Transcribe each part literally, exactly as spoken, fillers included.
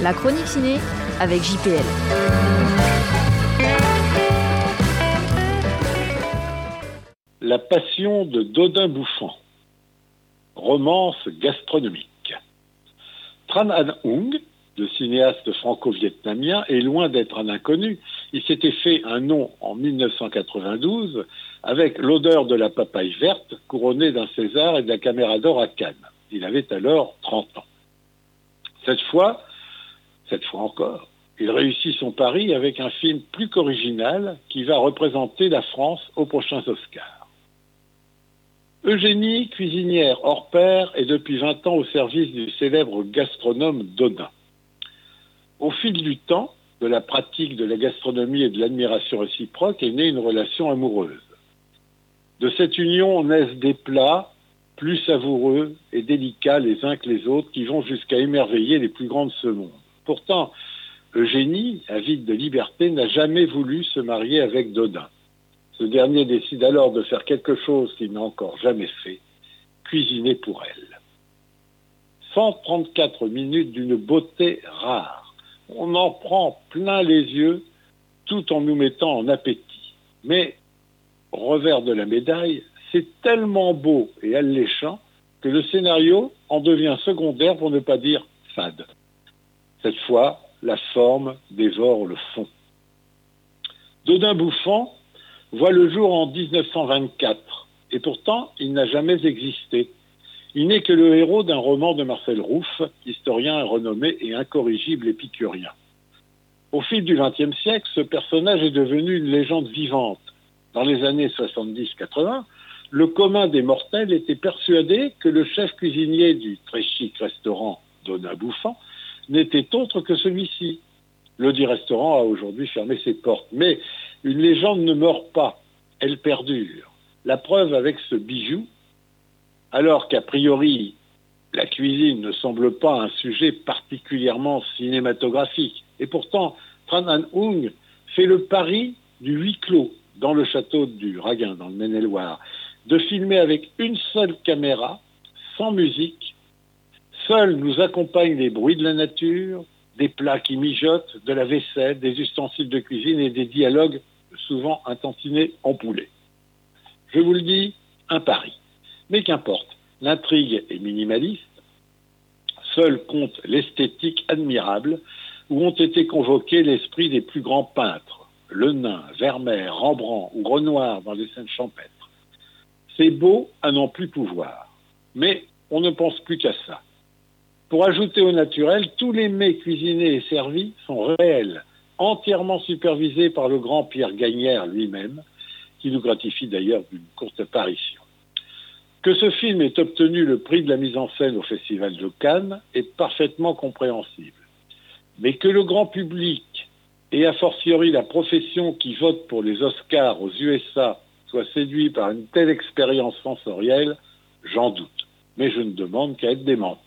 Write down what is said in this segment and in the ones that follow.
La chronique ciné avec J P L. La passion de Dodin Bouffant. Romance gastronomique. Tran Anh Hung, le cinéaste franco-vietnamien, est loin d'être un inconnu. Il s'était fait un nom en dix-neuf cent quatre-vingt-douze avec L'odeur de la papaye verte, couronné d'un César et de la Caméra d'or à Cannes. Il avait alors trente ans. Cette fois, cette fois encore, il réussit son pari avec un film plus qu'original qui va représenter la France aux prochains Oscars. Eugénie, cuisinière hors pair, est depuis vingt ans au service du célèbre gastronome Dodin. Au fil du temps, de la pratique de la gastronomie et de l'admiration réciproque est née une relation amoureuse. De cette union naissent des plats plus savoureux et délicats les uns que les autres qui vont jusqu'à émerveiller les plus grands de ce monde. Pourtant, Eugénie, avide de liberté, n'a jamais voulu se marier avec Dodin. Ce dernier décide alors de faire quelque chose qu'il n'a encore jamais fait, cuisiner pour elle. cent trente-quatre minutes d'une beauté rare. On en prend plein les yeux tout en nous mettant en appétit. Mais, revers de la médaille, c'est tellement beau et alléchant que le scénario en devient secondaire pour ne pas dire fade. Cette fois, la forme dévore le fond. Dodin Bouffant voit le jour en dix-neuf cent vingt-quatre, et pourtant il n'a jamais existé. Il n'est que le héros d'un roman de Marcel Rouff, historien renommé et incorrigible épicurien. Au fil du vingtième siècle, ce personnage est devenu une légende vivante. Dans les années soixante-dix quatre-vingts, le commun des mortels était persuadé que le chef cuisinier du très chic restaurant Dodin Bouffant n'était autre que celui-ci. Le dit restaurant a aujourd'hui fermé ses portes, mais une légende ne meurt pas, elle perdure. La preuve avec ce bijou, alors qu'a priori la cuisine ne semble pas un sujet particulièrement cinématographique. Et pourtant, Tran Anh Hung fait le pari du huis clos dans le château du Raguin, dans le Maine-et-Loire, de filmer avec une seule caméra, sans musique. Seuls nous accompagnent les bruits de la nature, des plats qui mijotent, de la vaisselle, des ustensiles de cuisine et des dialogues souvent intentinés en poulet. Je vous le dis, un pari. Mais qu'importe, l'intrigue est minimaliste. Seul compte l'esthétique admirable où ont été convoqués l'esprit des plus grands peintres, Le Nain, Vermeer, Rembrandt ou Renoir dans les scènes champêtres. C'est beau à n'en plus pouvoir, mais on ne pense plus qu'à ça. Pour ajouter au naturel, tous les mets cuisinés et servis sont réels, entièrement supervisés par le grand Pierre Gagnère lui-même, qui nous gratifie d'ailleurs d'une courte apparition. Que ce film ait obtenu le prix de la mise en scène au Festival de Cannes est parfaitement compréhensible. Mais que le grand public, et a fortiori la profession qui vote pour les Oscars aux U S A, soit séduit par une telle expérience sensorielle, j'en doute. Mais je ne demande qu'à être démenti.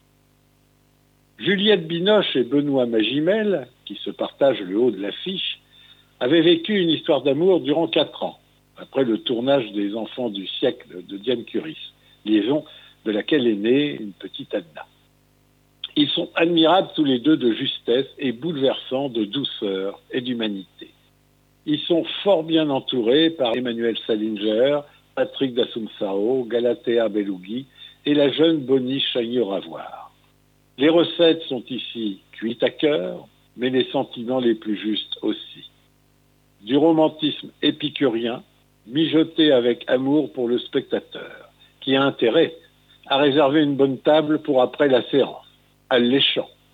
Juliette Binoche et Benoît Magimel, qui se partagent le haut de l'affiche, avaient vécu une histoire d'amour durant quatre ans, après le tournage des Enfants du siècle de Diane Curis, liaison de laquelle est née une petite Anna. Ils sont admirables tous les deux de justesse et bouleversants de douceur et d'humanité. Ils sont fort bien entourés par Emmanuel Salinger, Patrick D'Assumpção, Galatea Bellugi et la jeune Bonnie Chagnon-Ravoire. Les recettes sont ici cuites à cœur, mais les sentiments les plus justes aussi. Du romantisme épicurien, mijoté avec amour pour le spectateur, qui a intérêt à réserver une bonne table pour après la séance, alléchant.